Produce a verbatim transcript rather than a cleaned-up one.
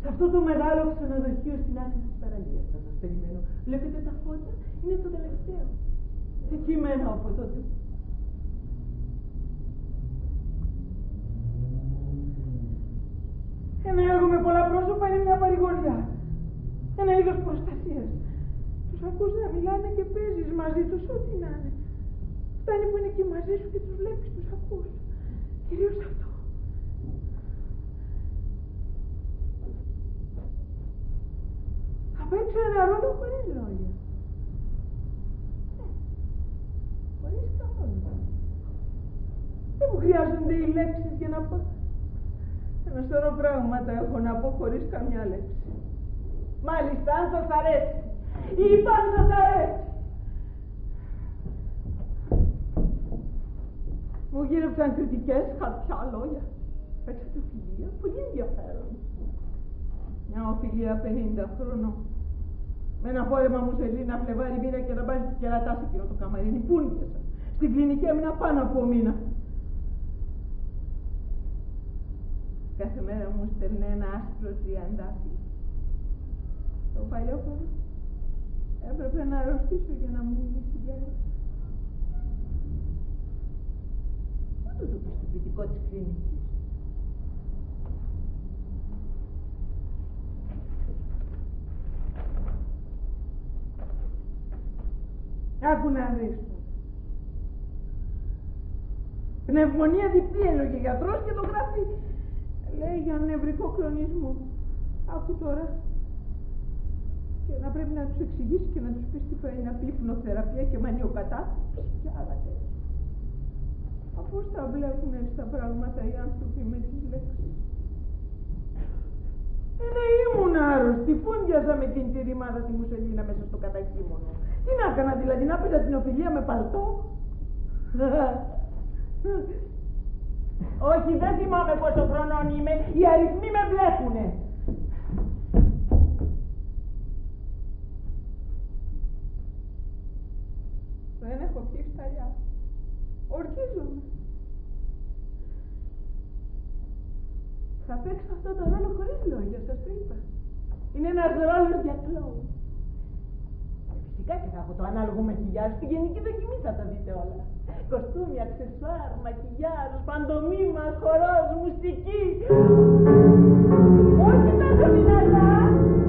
Σε αυτό το μεγάλο ξενοδοχείο στην άκρη της παραλίας θα σας περιμένω. Βλέπετε τα φώτα, είναι το τελευταίο. Εκεί μένω από τότε. Ένα έργο με πολλά πρόσωπα είναι μια παρηγοριά. Ένα είδος προστασίας. Τους ακούς να μιλάνε και παίζεις μαζί τους ό,τι να είναι. Φτάνει που είναι εκεί μαζί σου και τους βλέπεις, τους ακούς. Κυρίως αυτό. Θα παίξω ένα ρόλο χωρίς λόγια. Ναι. Χωρίς καθόλου. Δεν μου χρειάζονται οι λέξεις για να πω. Ένα σωρό πράγματα έχω να πω χωρίς καμιά λέξη. Μάλιστα, αν σας αρέσει. Είπα αν σας αρέσει. Μου γύρεψαν κριτικές, χαρτιά, λόγια. Παίξατε οφειλία, πολύ ενδιαφέρον. Μια οφειλία πενήντα χρονών. Με ένα φόρεμα μουσελίνα, φλεβάρι, μπύρα και να μπάζει και κερατά σε εκείνο το καμαρίνι. Πούνικεσα. Στην κλινική έμεινα πάνω από μήνα. Κάθε μέρα μου στέλνε ένα άσπρο τριαντάφυλλο. Το παλιόφωνο έπρεπε να αρρωστήσω για να μου μιλήσει γέρος. Πού το πιστοποιητικό της κλινικής. Άκου να δεις. Πνευμονία διπλή έλεγε γιατρός και το γράφει. Λέει για νευρικό κλονισμό. Άκου τώρα. Και να πρέπει να τους εξηγήσει και να τους πεις τι θα είναι απίφνοθεραπεία και μανιοκατάθλιψη και άλλα τέτοια. Πώς τα βλέπουν έτσι τα πράγματα οι άνθρωποι με τις λέξεις. Ε, ναι, ήμουν άρρωστη. Φούντιαζα με την τυριμάδα τη μουσελίνα μέσα στο κατακείμενο. Τι να έκανα, δηλαδή, να πήρα την οφειλία με παλτό. Όχι, δεν θυμάμαι πόσο χρονών είμαι. Οι αριθμοί με βλέπουνε. Δεν έχω πιει φταλιά. Ορκίζομαι. Θα παίξω αυτό το ρόλο χωρίς λόγια, σας το είπα. Είναι ένας ρόλος για κλόουν. Φυσικά και θα έχω το ανάλογο μακιγιάζ. Στην γενική δοκιμή θα τα δείτε όλα. Κοστούμια, αξεσουάρ, μακιγιάζ, παντομήμα, χορός, μουσική. Όχι τόσο δυνατά.